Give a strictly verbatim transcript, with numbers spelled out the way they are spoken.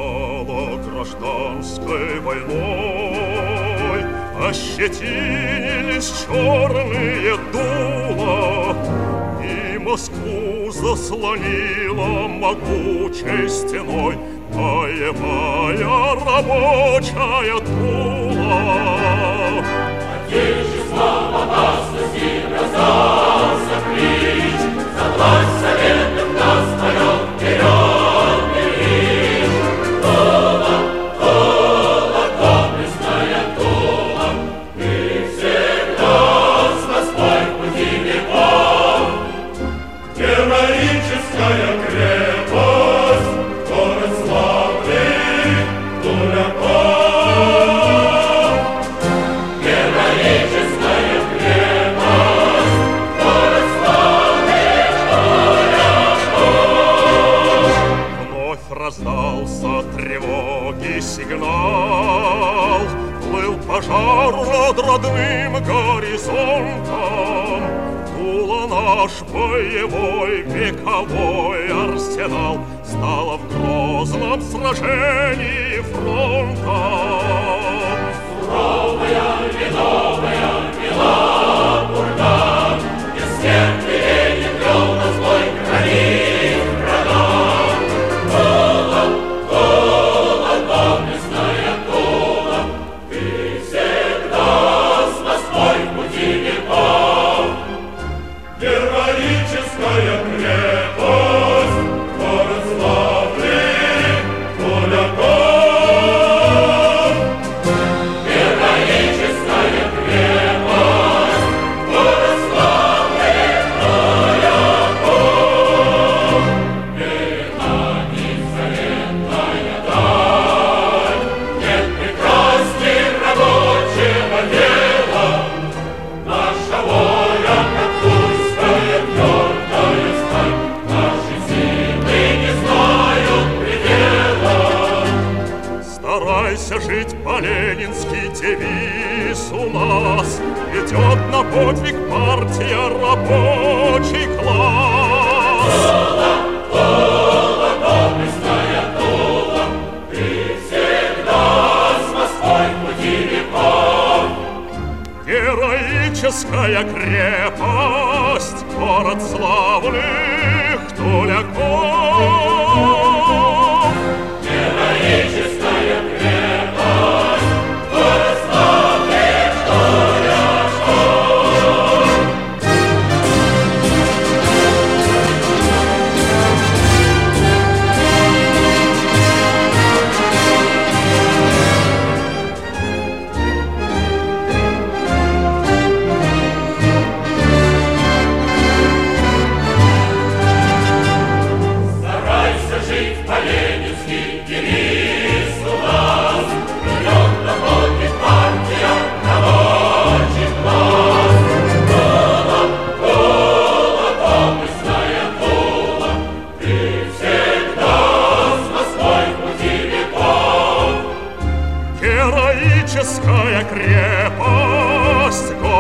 стало гражданской войной, ощетинились черные дула, и Москву заслонила могучей стеной боевая рабочая тула. Отечество в опасности раздался клич, за власть советов нас поет вперед Ильич. Тула, Тула, доблестная Тула, ты всегда с Москвой в пути веков. Героическая крепость, город славных Туляков. Героическая крепость, город славных Туляков. Вновь раздался тревоги сигнал, плыл пожар над родным горизонтом. Тула наш боевой вековой арсенал стала в грозном сражении фронта. Суровая, ледовая мела бурда, бессмертный Ленин вел на злой границ врагам. Тула, Тула, доблестная Тула, ты всегда с Москвой в пути веков. Героическая крепость, город славных Туляков. Героическая крепость, город славных Туляков. Перед нами заветная даль, нет прекрасней рабочего дела. Наша воля, как тульская твердая сталь, наши силы не знают предела. Старайся жить по-ленински, девиз у нас, идет на подвиг партия рабочий класс. Тула, Тула, доблестная Тула, ты всегда с Москвой в пути веков. Героическая крепость, город славных Туляков. Героическая крепость, город славных Туляков. Старайся жить по-ленински, девиз у нас, идет на подвиг партия рабочих класс. Тула, Тула, доблестная Тула, ты всегда с Москвой в пути веков. Героическая крепость, город